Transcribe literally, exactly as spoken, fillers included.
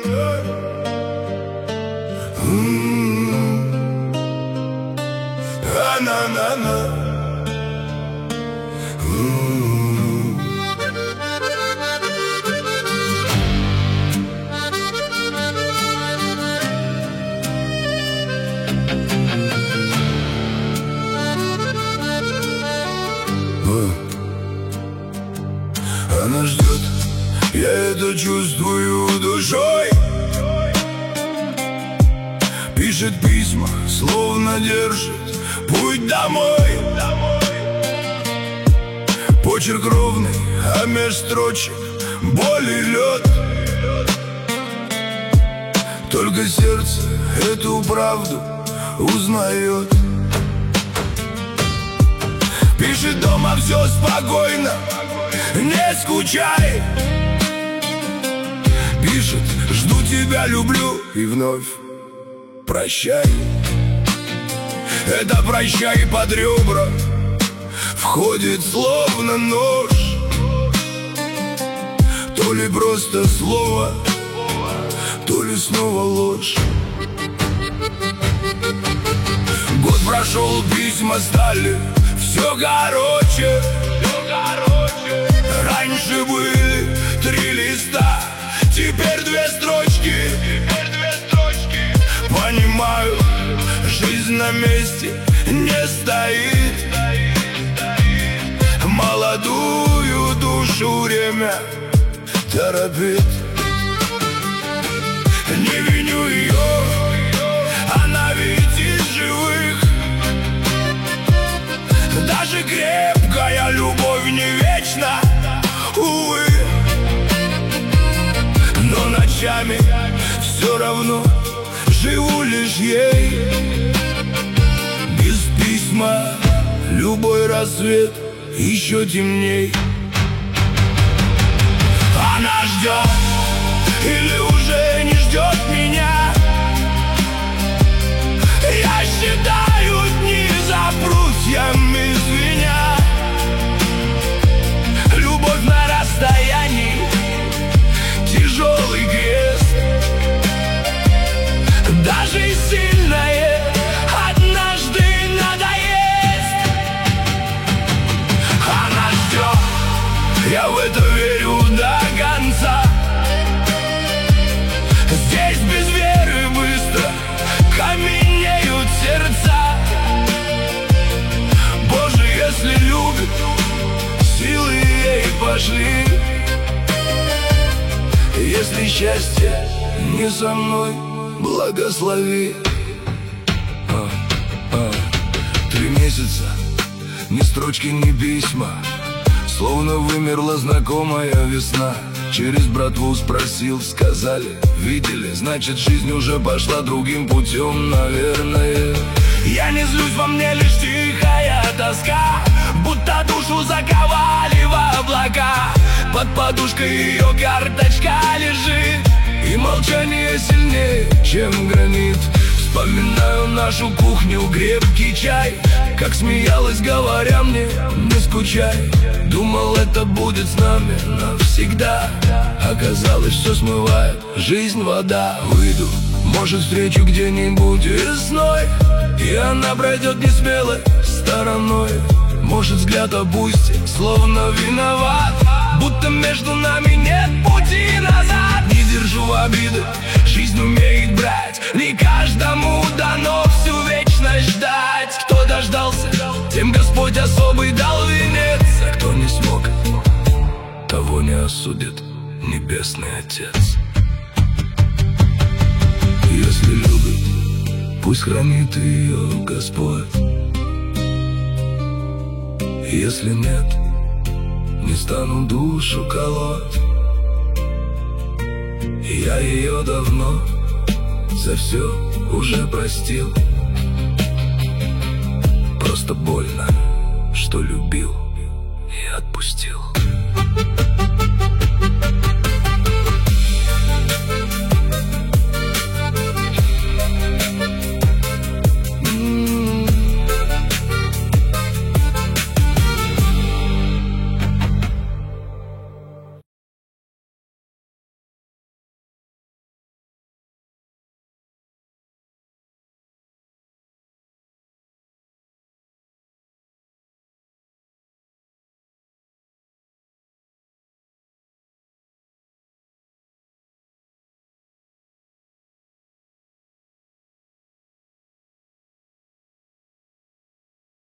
На-на-на-на. Она ждет, я это чувствую душой. Пишет письма, словно держит путь домой. Почерк ровный, а меж строчек боль и лед. Только сердце эту правду узнает. Пишет дома, все спокойно, не скучай. Пишет, жду тебя, люблю, и вновь прощай. Это прощай под ребра входит словно нож. То ли просто слово, то ли снова ложь. Год прошел, письма стали все короче. Раньше были три листа, теперь две строчки. Понимаю, жизнь на месте не стоит. Молодую душу время торопит. Не виню ее, она ведь из живых. Даже крепкая любовь не вечна, увы. Но ночами все равно живу лишь ей. Без письма любой рассвет еще темней. Она ждет или уже не ждет меня. Я считаю дни за прутьями звеня. Любовь на расстоянии, тяжелый крест. Даже и сильное однажды надоест. Она ждет, я в это верю до конца. Здесь без веры быстро каменеют сердца. Боже, если любит, силы ей пошли. Если счастье не со мной, благослови. а, а. Три месяца, ни строчки, ни письма. Словно вымерла знакомая весна. Через братву спросил, сказали, видели. Значит, жизнь уже пошла другим путем, наверное. Я не злюсь, во мне лишь тихая тоска, будто душу заковали в облака. Под подушкой ее карточка лежит, и молчание сильнее, чем гранит. Вспоминаю нашу кухню, крепкий чай, как смеялась, говоря мне, не скучай. Думал, это будет с нами навсегда. Оказалось, все смывает жизнь, вода. Выйду, может, встречу где-нибудь весной, и она пройдет несмелой стороной. Может, взгляд опустит, словно виноват, будто между нами нет пути назад. Не держу обиды, жизнь умеет брать. Не каждому дано всю вечность ждать. Кто дождался, тем Господь особый дал венец. А кто не смог, того не осудит Небесный Отец. Если любит, пусть хранит ее Господь. Если нет, не стану душу колоть. Я ее давно за все уже простил. Просто больно, что любил и отпустил.